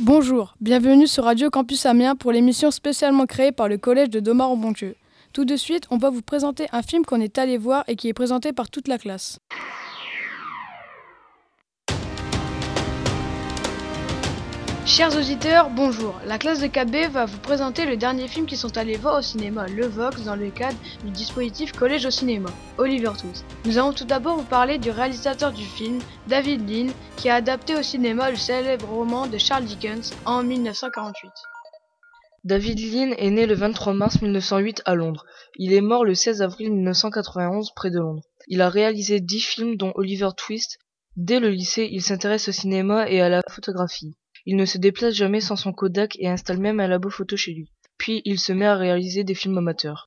Bonjour, bienvenue sur Radio Campus Amiens pour l'émission spécialement créée par le collège de Domare-en-Bontieu. Tout de suite, on va vous présenter un film qu'on est allé voir et qui est présenté par toute la classe. Chers auditeurs, bonjour. La classe de 4B va vous présenter le dernier film qu'ils sont allés voir au cinéma, Le Vox, dans le cadre du dispositif Collège au cinéma, Oliver Twist. Nous allons tout d'abord vous parler du réalisateur du film, David Lean, qui a adapté au cinéma le célèbre roman de Charles Dickens en 1948. David Lean est né le 23 mars 1908 à Londres. Il est mort le 16 avril 1991 près de Londres. Il a réalisé 10 films dont Oliver Twist. Dès le lycée, il s'intéresse au cinéma et à la photographie. Il ne se déplace jamais sans son Kodak et installe même un labo photo chez lui. Puis il se met à réaliser des films amateurs.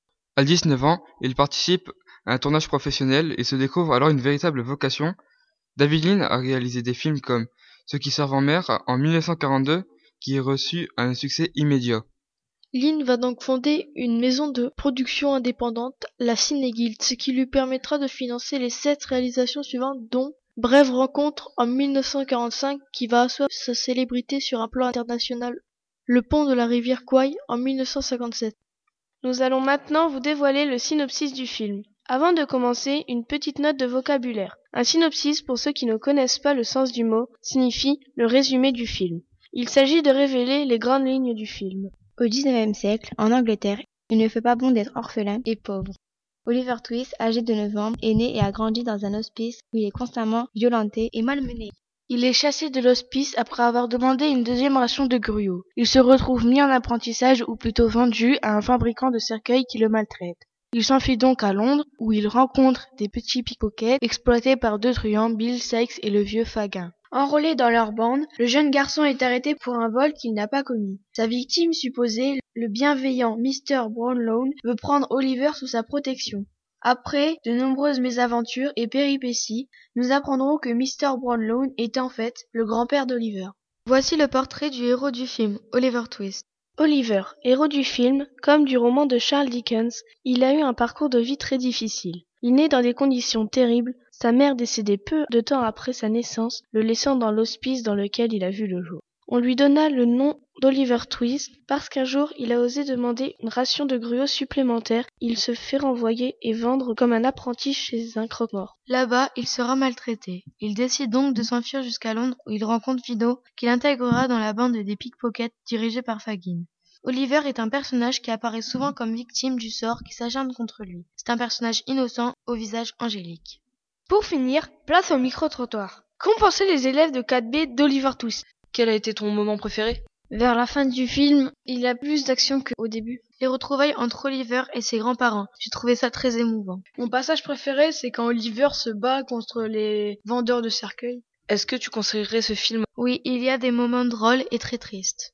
À 19 ans, il participe à un tournage professionnel et se découvre alors une véritable vocation. David Lean a réalisé des films comme Ceux qui servent en mer en 1942, qui reçut un succès immédiat. Lean va donc fonder une maison de production indépendante, la Ciné-Guild, ce qui lui permettra de financer les 7 réalisations suivantes, dont Brève rencontre en 1945 qui va asseoir sa célébrité sur un plan international, Le pont de la rivière Kwai en 1957. Nous allons maintenant vous dévoiler le synopsis du film. Avant de commencer, une petite note de vocabulaire. Un synopsis, pour ceux qui ne connaissent pas le sens du mot, signifie le résumé du film. Il s'agit de révéler les grandes lignes du film. Au XIXe siècle, en Angleterre, il ne fait pas bon d'être orphelin et pauvre. Oliver Twist, âgé de 9 ans, est né et a grandi dans un hospice où il est constamment violenté et malmené. Il est chassé de l'hospice après avoir demandé une deuxième ration de gruau. Il se retrouve mis en apprentissage ou plutôt vendu à un fabricant de cercueils qui le maltraite. Il s'enfuit donc à Londres où il rencontre des petits pickpockets exploités par 2 truands, Bill Sykes et le vieux Fagin. Enrôlé dans leur bande, le jeune garçon est arrêté pour un vol qu'il n'a pas commis. Sa victime supposée, le bienveillant Mr. Brownlow, veut prendre Oliver sous sa protection. Après de nombreuses mésaventures et péripéties, nous apprendrons que Mr. Brownlow est en fait le grand-père d'Oliver. Voici le portrait du héros du film, Oliver Twist. Oliver, héros du film, comme du roman de Charles Dickens, il a eu un parcours de vie très difficile. Il naît dans des conditions terribles, sa mère décédait peu de temps après sa naissance, le laissant dans l'hospice dans lequel il a vu le jour. On lui donna le nom d'Oliver Twist parce qu'un jour il a osé demander une ration de gruau supplémentaire. Il se fait renvoyer et vendre comme un apprenti chez un croque-mort. Là-bas, il sera maltraité. Il décide donc de s'enfuir jusqu'à Londres où il rencontre Fido, qu'il intégrera dans la bande des pickpockets dirigée par Fagin. Oliver est un personnage qui apparaît souvent comme victime du sort qui s'acharne contre lui. C'est un personnage innocent au visage angélique. Pour finir, place au micro-trottoir. Qu'ont pensé les élèves de 4B d'Oliver Twist ? Quel a été ton moment préféré ? Vers la fin du film, il y a plus d'action qu'au début. Les retrouvailles entre Oliver et ses grands-parents. J'ai trouvé ça très émouvant. Mon passage préféré, c'est quand Oliver se bat contre les vendeurs de cercueils. Est-ce que tu conseillerais ce film ? Oui, il y a des moments drôles et très tristes.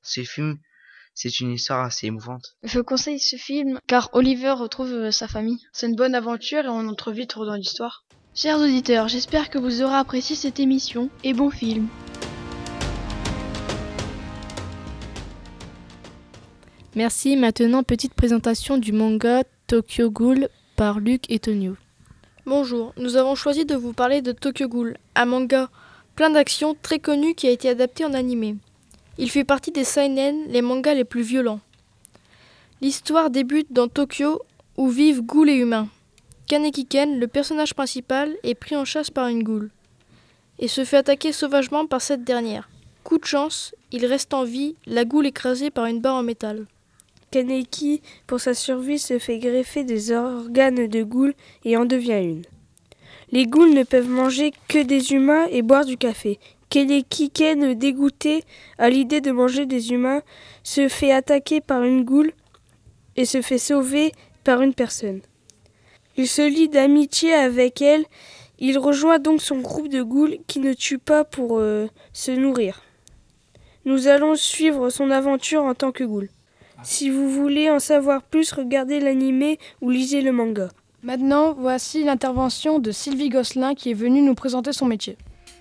C'est une histoire assez émouvante. Je conseille ce film car Oliver retrouve sa famille. C'est une bonne aventure et on entre vite dans l'histoire. Chers auditeurs, j'espère que vous aurez apprécié cette émission et bon film. Merci, maintenant petite présentation du manga Tokyo Ghoul par Luc et Tonio. Bonjour, nous avons choisi de vous parler de Tokyo Ghoul, un manga plein d'actions très connu qui a été adapté en animé. Il fait partie des seinen, les mangas les plus violents. L'histoire débute dans Tokyo où vivent ghouls et humains. Kaneki Ken, le personnage principal, est pris en chasse par une ghoul et se fait attaquer sauvagement par cette dernière. Coup de chance, il reste en vie, la ghoul écrasée par une barre en métal. Kaneki, pour sa survie, se fait greffer des organes de ghoul et en devient une. Les ghouls ne peuvent manger que des humains et boire du café. Kaneki Ken, dégoûté à l'idée de manger des humains, se fait attaquer par une ghoul et se fait sauver par une personne. Il se lie d'amitié avec elle. Il rejoint donc son groupe de ghouls qui ne tuent pas pour se nourrir. Nous allons suivre son aventure en tant que ghoul. Si vous voulez en savoir plus, regardez l'animé ou lisez le manga. Maintenant, voici l'intervention de Sylvie Gosselin qui est venue nous présenter son métier.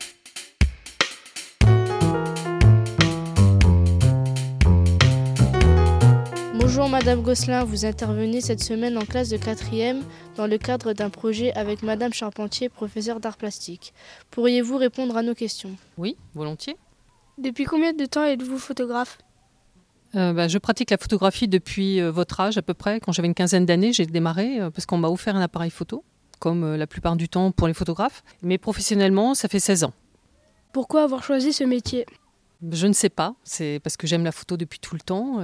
Bonjour Madame Gosselin, vous intervenez cette semaine en classe de 4e dans le cadre d'un projet avec Madame Charpentier, professeure d'art plastique. Pourriez-vous répondre à nos questions ? Oui, volontiers. Depuis combien de temps êtes-vous photographe ? Je pratique la photographie depuis votre âge à peu près. Quand j'avais une quinzaine d'années, j'ai démarré parce qu'on m'a offert un appareil photo, comme la plupart du temps pour les photographes. Mais professionnellement, ça fait 16 ans. Pourquoi avoir choisi ce métier ? Je ne sais pas, c'est parce que j'aime la photo depuis tout le temps.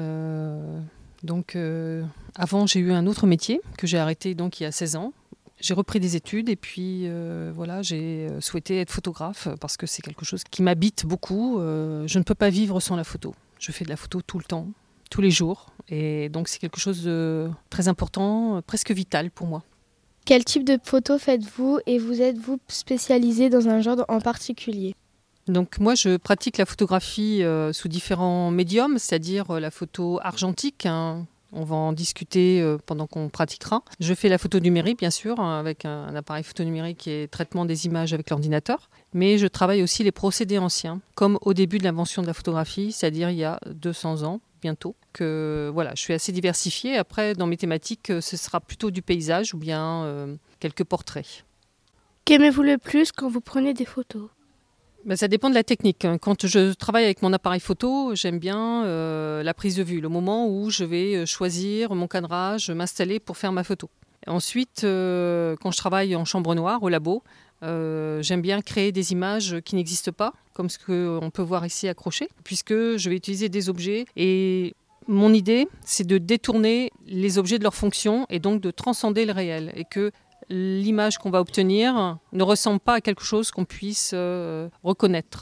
Avant, j'ai eu un autre métier que j'ai arrêté donc, il y a 16 ans. J'ai repris des études et puis j'ai souhaité être photographe parce que c'est quelque chose qui m'habite beaucoup. Je ne peux pas vivre sans la photo. Je fais de la photo tout le temps, tous les jours. Et donc c'est quelque chose de très important, presque vital pour moi. Quel type de photos faites-vous et vous êtes-vous spécialisé dans un genre en particulier ? Donc moi je pratique la photographie sous différents médiums, c'est-à-dire la photo argentique. On va en discuter pendant qu'on pratiquera. Je fais la photo numérique, bien sûr, avec un appareil photo numérique et traitement des images avec l'ordinateur. Mais je travaille aussi les procédés anciens, comme au début de l'invention de la photographie, c'est-à-dire il y a 200 ans, bientôt. Je suis assez diversifiée. Après, dans mes thématiques, ce sera plutôt du paysage ou bien quelques portraits. Qu'aimez-vous le plus quand vous prenez des photos ? Ça dépend de la technique. Quand je travaille avec mon appareil photo, j'aime bien la prise de vue, le moment où je vais choisir mon cadrage, m'installer pour faire ma photo. Ensuite, quand je travaille en chambre noire, au labo, j'aime bien créer des images qui n'existent pas, comme ce qu'on peut voir ici accroché, puisque je vais utiliser des objets. Et mon idée, c'est de détourner les objets de leur fonction et donc de transcender le réel. Et que l'image qu'on va obtenir ne ressemble pas à quelque chose qu'on puisse reconnaître.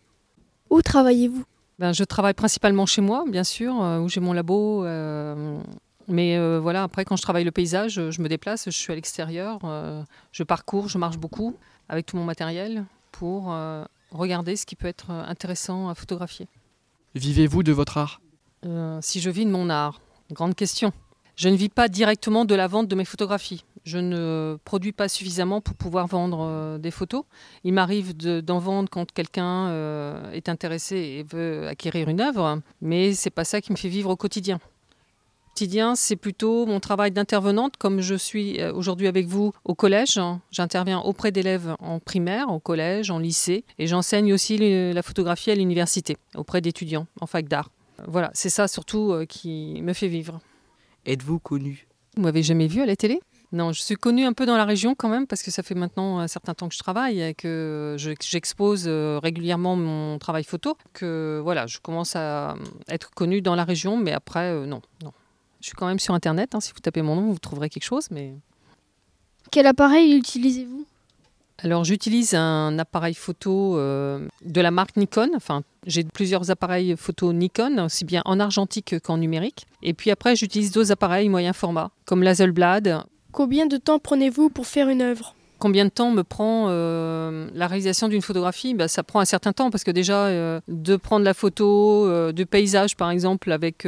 Où travaillez-vous ? Je travaille principalement chez moi, bien sûr, où j'ai mon labo. Mais après, quand je travaille le paysage, je me déplace, je suis à l'extérieur, je parcours, je marche beaucoup avec tout mon matériel pour regarder ce qui peut être intéressant à photographier. Vivez-vous de votre art ? Si je vis de mon art, grande question. Je ne vis pas directement de la vente de mes photographies. Je ne produis pas suffisamment pour pouvoir vendre des photos. Il m'arrive d'en vendre quand quelqu'un est intéressé et veut acquérir une œuvre, mais ce n'est pas ça qui me fait vivre au quotidien. Le quotidien, c'est plutôt mon travail d'intervenante, comme je suis aujourd'hui avec vous au collège. J'interviens auprès d'élèves en primaire, au collège, en lycée, et j'enseigne aussi la photographie à l'université, auprès d'étudiants en fac d'art. Voilà, c'est ça surtout qui me fait vivre. Êtes-vous connu ? Vous m'avez jamais vu à la télé ? Non, je suis connue un peu dans la région quand même, parce que ça fait maintenant un certain temps que je travaille et que j'expose régulièrement mon travail photo. Je commence à être connue dans la région, mais après, non. Je suis quand même sur Internet, si vous tapez mon nom, vous trouverez quelque chose. Mais... Quel appareil utilisez-vous ? Alors j'utilise un appareil photo de la marque Nikon. J'ai plusieurs appareils photo Nikon, aussi bien en argentique qu'en numérique. Et puis après, j'utilise d'autres appareils moyen format, comme l'Hasselblad. Combien de temps prenez-vous pour faire une œuvre ? Combien de temps me prend la réalisation d'une photographie ? Ça prend un certain temps parce que déjà, de prendre la photo de paysage par exemple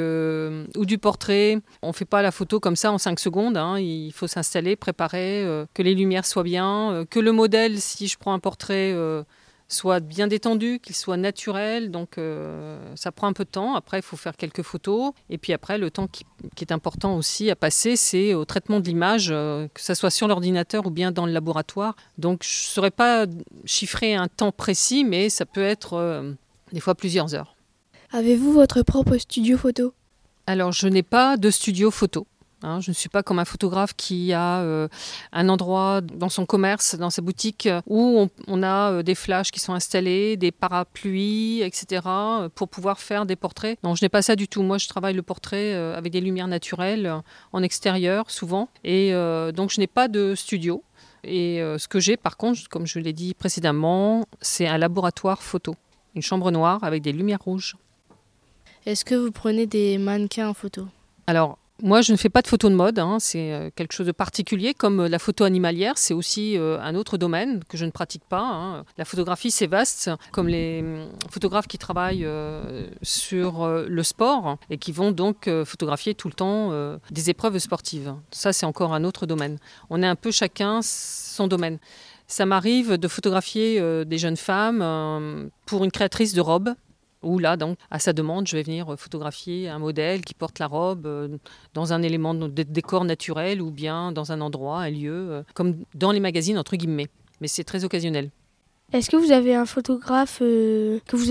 ou du portrait, on ne fait pas la photo comme ça en 5 secondes. Il faut s'installer, préparer, que les lumières soient bien, que le modèle, si je prends un portrait, soit bien détendu, qu'il soit naturel. Donc ça prend un peu de temps. Après, il faut faire quelques photos. Et puis après, le temps qui est important aussi à passer, c'est au traitement de l'image, que ce soit sur l'ordinateur ou bien dans le laboratoire. Donc je ne saurais pas chiffrer un temps précis, mais ça peut être des fois plusieurs heures. Avez-vous votre propre studio photo ? Alors, je n'ai pas de studio photo. Je ne suis pas comme un photographe qui a un endroit dans son commerce, dans sa boutique, où on a des flashs qui sont installés, des parapluies, etc., pour pouvoir faire des portraits. Non, je n'ai pas ça du tout. Moi, je travaille le portrait avec des lumières naturelles, en extérieur, souvent. Et donc, je n'ai pas de studio. Et ce que j'ai, par contre, comme je l'ai dit précédemment, c'est un laboratoire photo. Une chambre noire avec des lumières rouges. Est-ce que vous prenez des mannequins en photo ? Alors, moi, je ne fais pas de photo de mode, c'est quelque chose de particulier, comme la photo animalière, c'est aussi un autre domaine que je ne pratique pas. La photographie, c'est vaste, comme les photographes qui travaillent sur le sport et qui vont donc photographier tout le temps des épreuves sportives. Ça, c'est encore un autre domaine. On est un peu chacun son domaine. Ça m'arrive de photographier des jeunes femmes pour une créatrice de robes. Où là, donc, à sa demande, je vais venir photographier un modèle qui porte la robe dans un élément de décor naturel ou bien dans un endroit, un lieu, comme dans les magazines, entre guillemets. Mais c'est très occasionnel. Est-ce que vous avez un photographe que vous aimez bien ?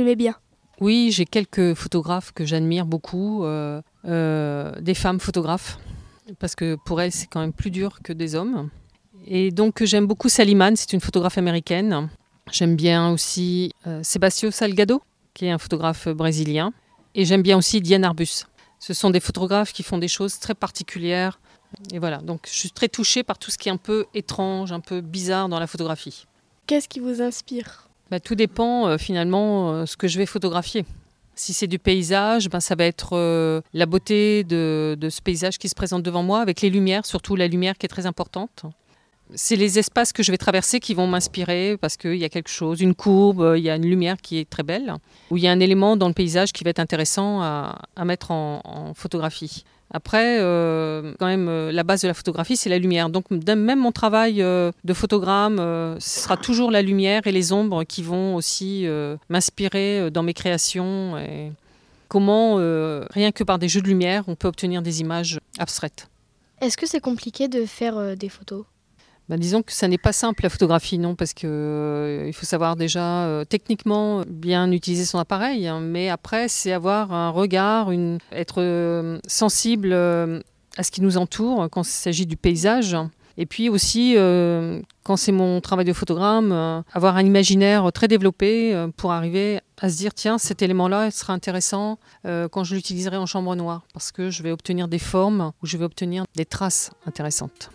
Oui, j'ai quelques photographes que j'admire beaucoup, des femmes photographes, parce que pour elles, c'est quand même plus dur que des hommes. Et donc, j'aime beaucoup Sally Mann, c'est une photographe américaine. J'aime bien aussi Sebastião Salgado, qui est un photographe brésilien. Et j'aime bien aussi Diane Arbus. Ce sont des photographes qui font des choses très particulières. Et voilà, donc je suis très touchée par tout ce qui est un peu étrange, un peu bizarre dans la photographie. Qu'est-ce qui vous inspire ? Tout dépend finalement ce que je vais photographier. Si c'est du paysage, ça va être la beauté de ce paysage qui se présente devant moi, avec les lumières, surtout la lumière qui est très importante. C'est les espaces que je vais traverser qui vont m'inspirer parce qu'il y a quelque chose, une courbe, il y a une lumière qui est très belle, ou il y a un élément dans le paysage qui va être intéressant à mettre en photographie. Après, quand même, la base de la photographie, c'est la lumière. Donc, même mon travail de photogramme, ce sera toujours la lumière et les ombres qui vont aussi m'inspirer dans mes créations. Et comment, rien que par des jeux de lumière, on peut obtenir des images abstraites. Est-ce que c'est compliqué de faire des photos ? Disons que ça n'est pas simple la photographie, non, parce que il faut savoir déjà techniquement bien utiliser son appareil, hein, mais après c'est avoir un regard, être sensible à ce qui nous entoure quand il s'agit du paysage. Et puis aussi, quand c'est mon travail de photogramme, avoir un imaginaire très développé pour arriver à se dire tiens, cet élément-là sera intéressant quand je l'utiliserai en chambre noire, parce que je vais obtenir des formes ou je vais obtenir des traces intéressantes.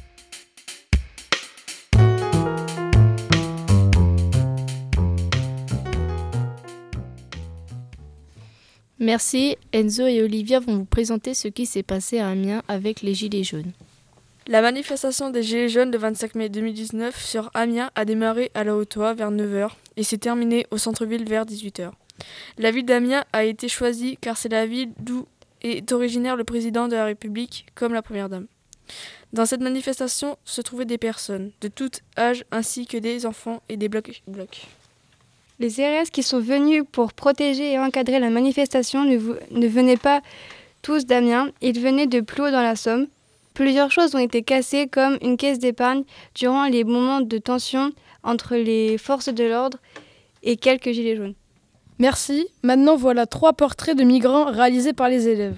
Merci, Enzo et Olivia vont vous présenter ce qui s'est passé à Amiens avec les Gilets jaunes. La manifestation des Gilets jaunes le 25 mai 2019 sur Amiens a démarré à la Haute-Oie vers 9h et s'est terminée au centre-ville vers 18h. La ville d'Amiens a été choisie car c'est la ville d'où est originaire le président de la République comme la première dame. Dans cette manifestation se trouvaient des personnes de tout âge ainsi que des enfants et des blocs. Les CRS qui sont venus pour protéger et encadrer la manifestation ne venaient pas tous d'Amiens, ils venaient de plus haut dans la Somme. Plusieurs choses ont été cassées comme une caisse d'épargne durant les moments de tension entre les forces de l'ordre et quelques gilets jaunes. Merci. Maintenant voilà 3 portraits de migrants réalisés par les élèves.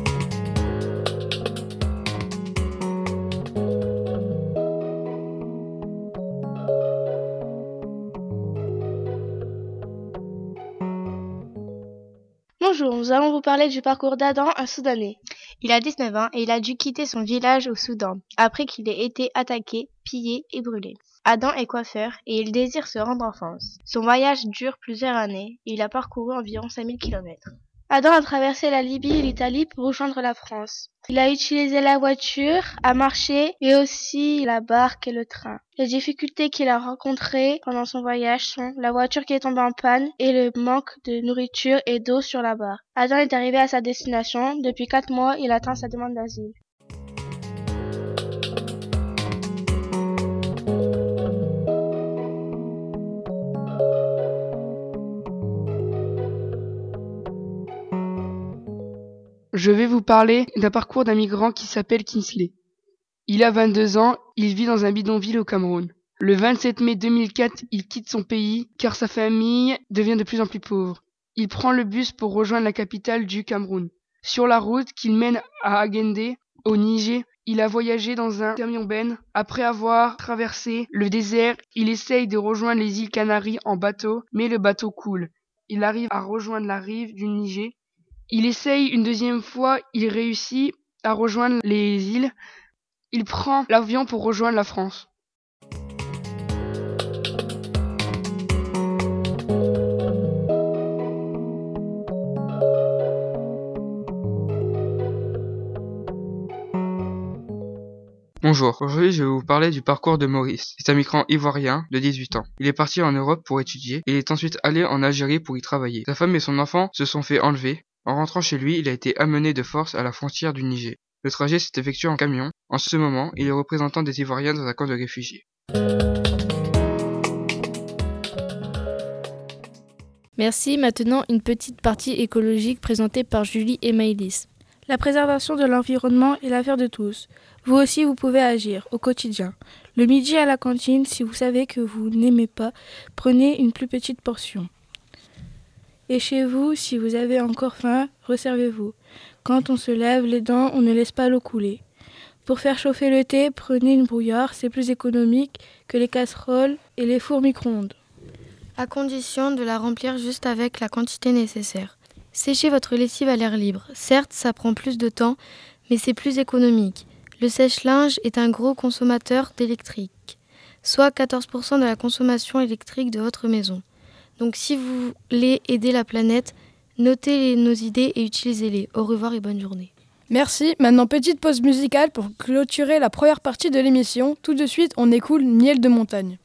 Bonjour, nous allons vous parler du parcours d'Adam, un Soudanais. Il a 19 ans et il a dû quitter son village au Soudan, après qu'il ait été attaqué, pillé et brûlé. Adam est coiffeur et il désire se rendre en France. Son voyage dure plusieurs années et il a parcouru environ 5000 km. Adam a traversé la Libye et l'Italie pour rejoindre la France. Il a utilisé la voiture, a marché et aussi la barque et le train. Les difficultés qu'il a rencontrées pendant son voyage sont la voiture qui est tombée en panne et le manque de nourriture et d'eau sur la barre. Adam est arrivé à sa destination. Depuis 4 mois, il attend sa demande d'asile. Je vais vous parler d'un parcours d'un migrant qui s'appelle Kinsley. Il a 22 ans, il vit dans un bidonville au Cameroun. Le 27 mai 2004, il quitte son pays car sa famille devient de plus en plus pauvre. Il prend le bus pour rejoindre la capitale du Cameroun. Sur la route qu'il mène à Agende, au Niger, il a voyagé dans un camion-ben. Après avoir traversé le désert, il essaye de rejoindre les îles Canaries en bateau, mais le bateau coule. Il arrive à rejoindre la rive du Niger. Il essaye une deuxième fois, il réussit à rejoindre les îles. Il prend l'avion pour rejoindre la France. Bonjour, aujourd'hui je vais vous parler du parcours de Maurice. C'est un migrant ivoirien de 18 ans. Il est parti en Europe pour étudier et il est ensuite allé en Algérie pour y travailler. Sa femme et son enfant se sont fait enlever. En rentrant chez lui, il a été amené de force à la frontière du Niger. Le trajet s'est effectué en camion. En ce moment, il est représentant des Ivoiriens dans un camp de réfugiés. Merci, maintenant une petite partie écologique présentée par Julie et Maëlys. La préservation de l'environnement est l'affaire de tous. Vous aussi, vous pouvez agir au quotidien. Le midi à la cantine, si vous savez que vous n'aimez pas, prenez une plus petite portion. Et chez vous, si vous avez encore faim, resservez-vous. Quand on se lave les dents, on ne laisse pas l'eau couler. Pour faire chauffer le thé, prenez une brouillarde, c'est plus économique que les casseroles et les fours micro-ondes. À condition de la remplir juste avec la quantité nécessaire. Séchez votre lessive à l'air libre. Certes, ça prend plus de temps, mais c'est plus économique. Le sèche-linge est un gros consommateur d'électrique, soit 14% de la consommation électrique de votre maison. Donc si vous voulez aider la planète, notez nos idées et utilisez-les. Au revoir et bonne journée. Merci. Maintenant, petite pause musicale pour clôturer la première partie de l'émission. Tout de suite, on écoute Miel de montagne.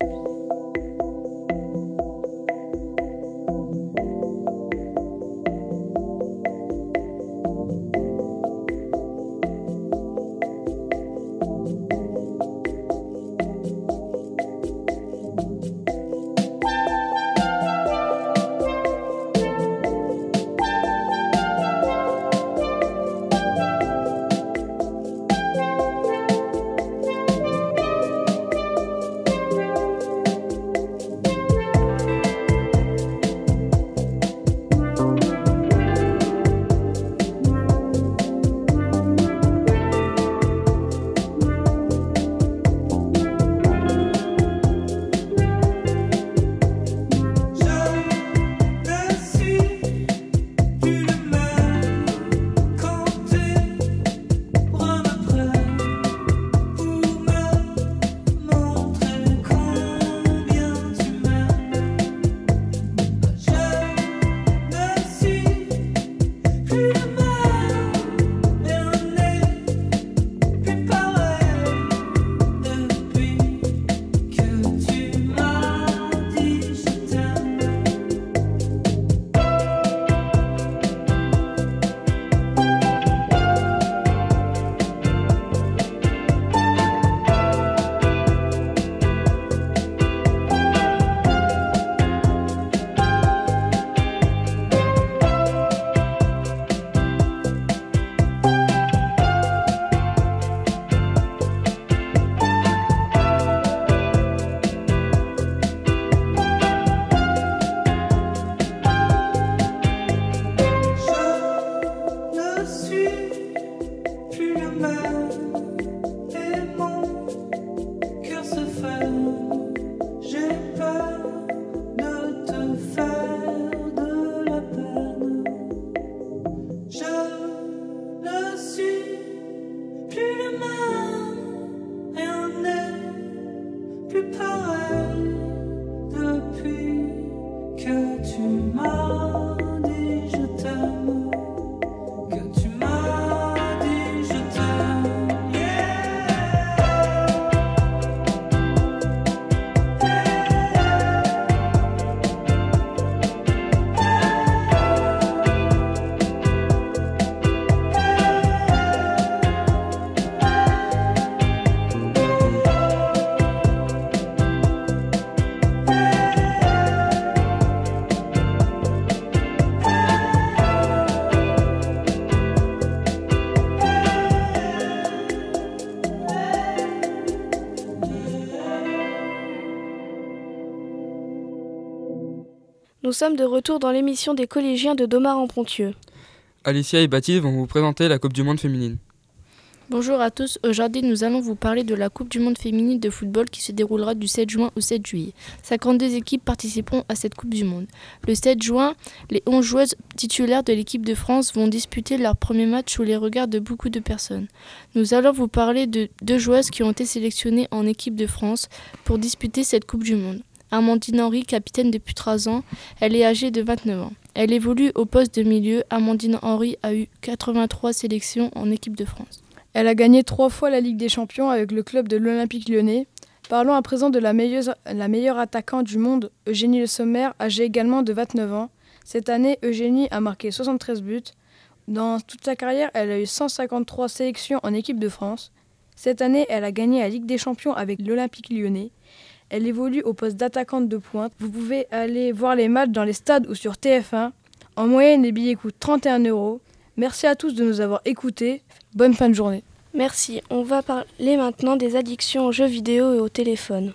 Nous sommes de retour dans l'émission des collégiens de Domart-en-Ponthieu. Alicia et Baptiste vont vous présenter la Coupe du Monde féminine. Bonjour à tous, aujourd'hui nous allons vous parler de la Coupe du Monde féminine de football qui se déroulera du 7 juin au 7 juillet. 52 équipes participeront à cette Coupe du Monde. Le 7 juin, les 11 joueuses titulaires de l'équipe de France vont disputer leur premier match sous les regards de beaucoup de personnes. Nous allons vous parler de 2 joueuses qui ont été sélectionnées en équipe de France pour disputer cette Coupe du Monde. Amandine Henry, capitaine depuis 3 ans, elle est âgée de 29 ans. Elle évolue au poste de milieu. Amandine Henry a eu 83 sélections en équipe de France. Elle a gagné 3 fois la Ligue des Champions avec le club de l'Olympique Lyonnais. Parlons à présent de la meilleure attaquante du monde, Eugénie Le Sommer, âgée également de 29 ans. Cette année, Eugénie a marqué 73 buts. Dans toute sa carrière, elle a eu 153 sélections en équipe de France. Cette année, elle a gagné la Ligue des Champions avec l'Olympique Lyonnais. Elle évolue au poste d'attaquante de pointe. Vous pouvez aller voir les matchs dans les stades ou sur TF1. En moyenne, les billets coûtent 31 €. Merci à tous de nous avoir écoutés. Bonne fin de journée. Merci. On va parler maintenant des addictions aux jeux vidéo et au téléphone.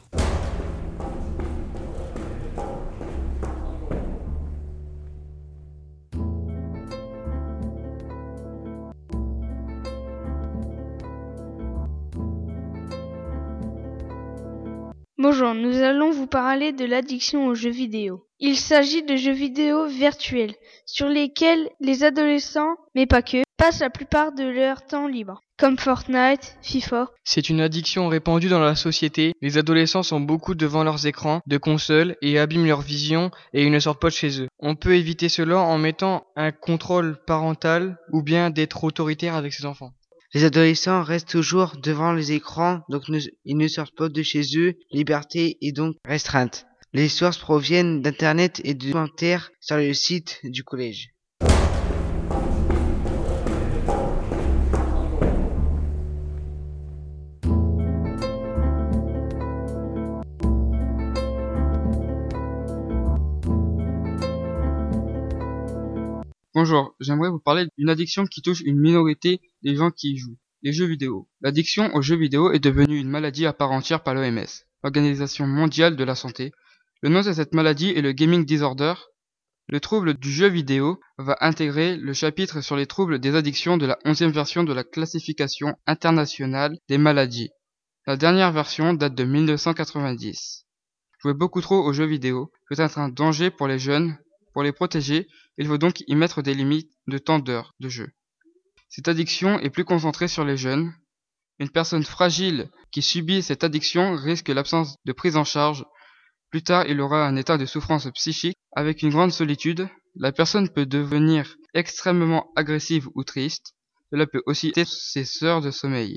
Bonjour, nous allons vous parler de l'addiction aux jeux vidéo. Il s'agit de jeux vidéo virtuels sur lesquels les adolescents, mais pas que, passent la plupart de leur temps libre, comme Fortnite, FIFA. C'est une addiction répandue dans la société. Les adolescents sont beaucoup devant leurs écrans de consoles et abîment leur vision et ils ne sortent pas de chez eux. On peut éviter cela en mettant un contrôle parental ou bien d'être autoritaire avec ses enfants. Les adolescents restent toujours devant les écrans, donc ils ne sortent pas de chez eux. Liberté est donc restreinte. Les sources proviennent d'Internet et de commentaires sur le site du collège. Bonjour, j'aimerais vous parler d'une addiction qui touche une minorité des gens qui y jouent, les jeux vidéo. L'addiction aux jeux vidéo est devenue une maladie à part entière par l'OMS, l'Organisation mondiale de la santé. Le nom de cette maladie est le gaming disorder. Le trouble du jeu vidéo va intégrer le chapitre sur les troubles des addictions de la 11e version de la classification internationale des maladies. La dernière version date de 1990. Jouer beaucoup trop aux jeux vidéo peut être un danger pour les jeunes. Pour les protéger, il faut donc y mettre des limites de temps d'heures de jeu. Cette addiction est plus concentrée sur les jeunes. Une personne fragile qui subit cette addiction risque l'absence de prise en charge. Plus tard, il aura un état de souffrance psychique avec une grande solitude. La personne peut devenir extrêmement agressive ou triste. Cela peut aussi être ses heures de sommeil.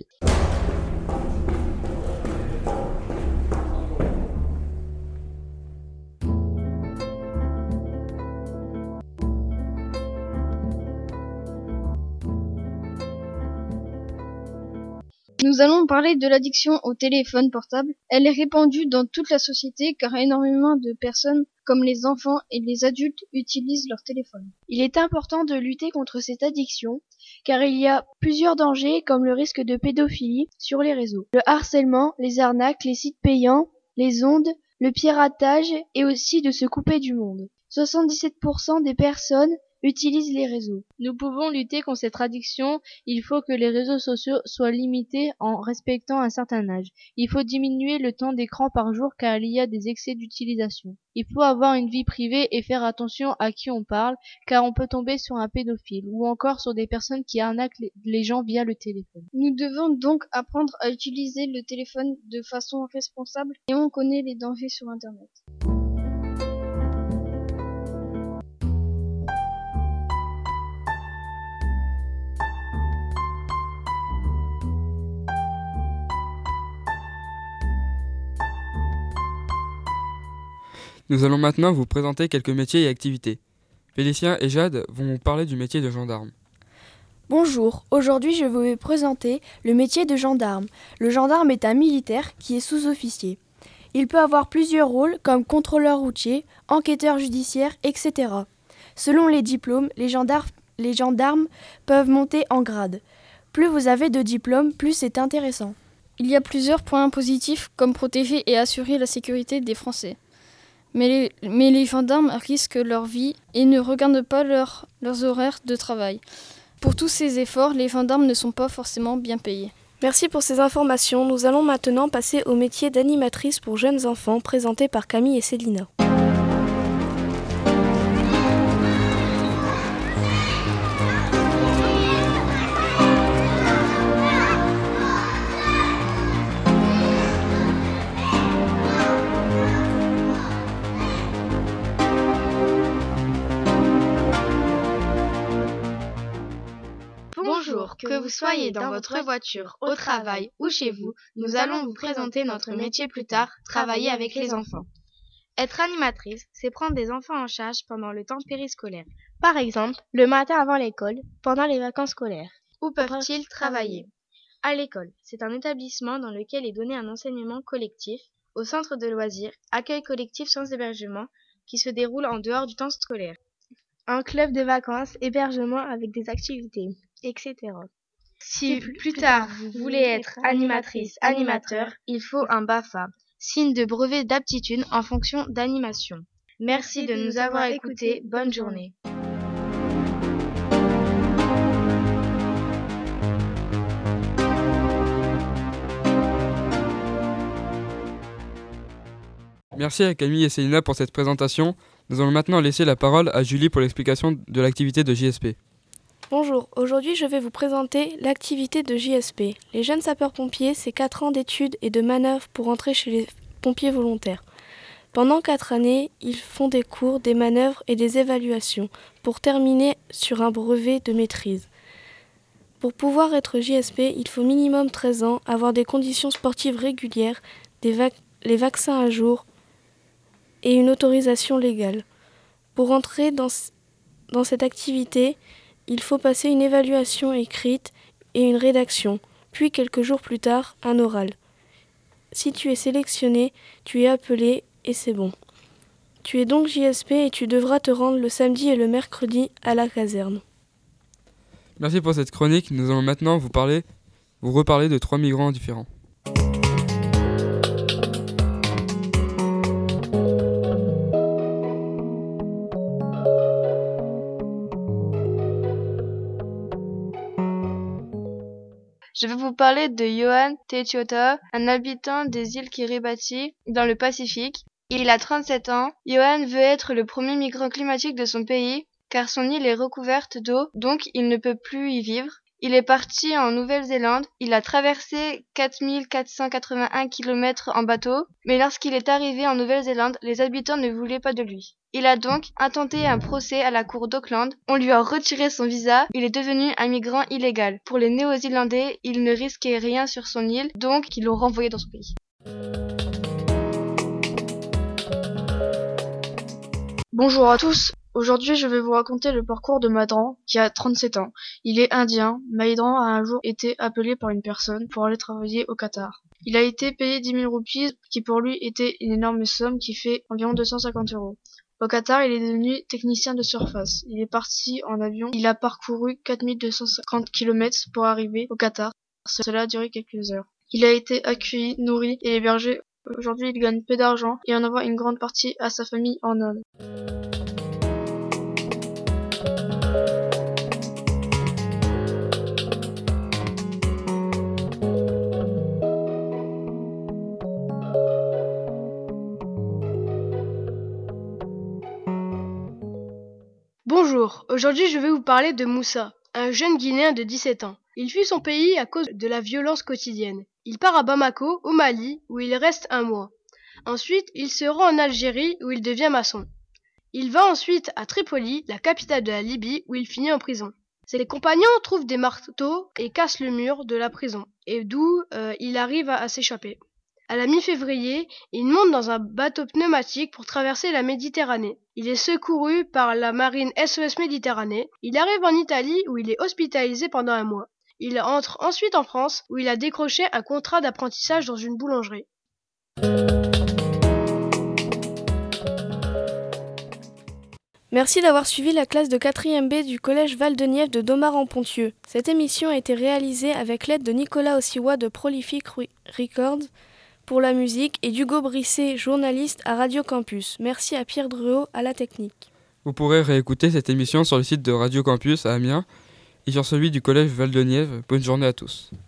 Nous allons parler de l'addiction au téléphone portable. Elle est répandue dans toute la société car énormément de personnes, comme les enfants et les adultes, utilisent leur téléphone. Il est important de lutter contre cette addiction car il y a plusieurs dangers comme le risque de pédophilie sur les réseaux, le harcèlement, les arnaques, les sites payants, les ondes, le piratage et aussi de se couper du monde. 77% des personnes utilisent les réseaux. Nous pouvons lutter contre cette addiction. Il faut que les réseaux sociaux soient limités en respectant un certain âge. Il faut diminuer le temps d'écran par jour car il y a des excès d'utilisation. Il faut avoir une vie privée et faire attention à qui on parle car on peut tomber sur un pédophile ou encore sur des personnes qui arnaquent les gens via le téléphone. Nous devons donc apprendre à utiliser le téléphone de façon responsable et on connaît les dangers sur Internet. Nous allons maintenant vous présenter quelques métiers et activités. Félicien et Jade vont vous parler du métier de gendarme. Bonjour, aujourd'hui je vais vous présenter le métier de gendarme. Le gendarme est un militaire qui est sous-officier. Il peut avoir plusieurs rôles comme contrôleur routier, enquêteur judiciaire, etc. Selon les diplômes, les gendarmes peuvent monter en grade. Plus vous avez de diplômes, plus c'est intéressant. Il y a plusieurs points positifs comme protéger et assurer la sécurité des Français. Mais les gendarmes risquent leur vie et ne regardent pas leurs horaires de travail. Pour tous ces efforts, les gendarmes ne sont pas forcément bien payés. Merci pour ces informations. Nous allons maintenant passer au métier d'animatrice pour jeunes enfants présenté par Camille et Célina. Bonjour, que vous soyez dans votre voiture, au travail ou chez vous, nous allons vous présenter notre métier plus tard, travailler avec les enfants. Être animatrice, c'est prendre des enfants en charge pendant le temps périscolaire. Par exemple, le matin avant l'école, pendant les vacances scolaires. Où peuvent-ils travailler? À l'école, c'est un établissement dans lequel est donné un enseignement collectif, au centre de loisirs, accueil collectif sans hébergement, qui se déroule en dehors du temps scolaire. Un club de vacances, hébergement avec des activités, etc. Si plus tard vous voulez être animatrice, animateur, il faut un BAFA, signe de brevet d'aptitude en fonction d'animation. Merci de nous avoir écoutés, bonne journée. Merci à Camille et Célina pour cette présentation. Nous allons maintenant laisser la parole à Julie pour l'explication de l'activité de JSP. Bonjour, aujourd'hui je vais vous présenter l'activité de JSP. Les jeunes sapeurs-pompiers, c'est 4 ans d'études et de manœuvres pour entrer chez les pompiers volontaires. Pendant 4 années, ils font des cours, des manœuvres et des évaluations pour terminer sur un brevet de maîtrise. Pour pouvoir être JSP, il faut minimum 13 ans, avoir des conditions sportives régulières, les vaccins à jour et une autorisation légale. Pour entrer dans cette activité, il faut passer une évaluation écrite et une rédaction, puis quelques jours plus tard, un oral. Si tu es sélectionné, tu es appelé et c'est bon. Tu es donc JSP et tu devras te rendre le samedi et le mercredi à la caserne. Merci pour cette chronique. Nous allons maintenant vous reparler de 3 migrants différents. Je vais vous parler de Johan Techiota, un habitant des îles Kiribati dans le Pacifique. Il a 37 ans. Johan veut être le premier migrant climatique de son pays, car son île est recouverte d'eau, donc il ne peut plus y vivre. Il est parti en Nouvelle-Zélande. Il a traversé 4481 km en bateau, mais lorsqu'il est arrivé en Nouvelle-Zélande, les habitants ne voulaient pas de lui. Il a donc intenté un procès à la cour d'Auckland. On lui a retiré son visa. Il est devenu un migrant illégal. Pour les Néo-Zélandais, il ne risquait rien sur son île, donc ils l'ont renvoyé dans son pays. Bonjour à tous. Aujourd'hui, je vais vous raconter le parcours de Madran, qui a 37 ans. Il est indien. Madran a un jour été appelé par une personne pour aller travailler au Qatar. Il a été payé 10 000 roupies, qui pour lui était une énorme somme qui fait environ 250 €. Au Qatar, il est devenu technicien de surface. Il est parti en avion. Il a parcouru 4250 km pour arriver au Qatar. Cela a duré quelques heures. Il a été accueilli, nourri et hébergé. Aujourd'hui, il gagne peu d'argent et en envoie une grande partie à sa famille en Inde. Bonjour, aujourd'hui je vais vous parler de Moussa, un jeune Guinéen de 17 ans. Il fuit son pays à cause de la violence quotidienne. Il part à Bamako, au Mali, où il reste 1 mois. Ensuite, il se rend en Algérie, où il devient maçon. Il va ensuite à Tripoli, la capitale de la Libye, où il finit en prison. Ses compagnons trouvent des marteaux et cassent le mur de la prison, et d'où il arrive à s'échapper. À la mi-février, il monte dans un bateau pneumatique pour traverser la Méditerranée. Il est secouru par la marine SOS Méditerranée. Il arrive en Italie où il est hospitalisé pendant 1 mois. Il entre ensuite en France où il a décroché un contrat d'apprentissage dans une boulangerie. Merci d'avoir suivi la classe de 4e B du collège Val-de-Nièvre de Domar-en-Ponthieu. Cette émission a été réalisée avec l'aide de Nicolas Ossiwa de Prolific Records pour la musique et d'Hugo Brisset, journaliste à Radio Campus. Merci à Pierre Druot à la technique. Vous pourrez réécouter cette émission sur le site de Radio Campus à Amiens et sur celui du collège Val-de-Nièvre. Bonne journée à tous.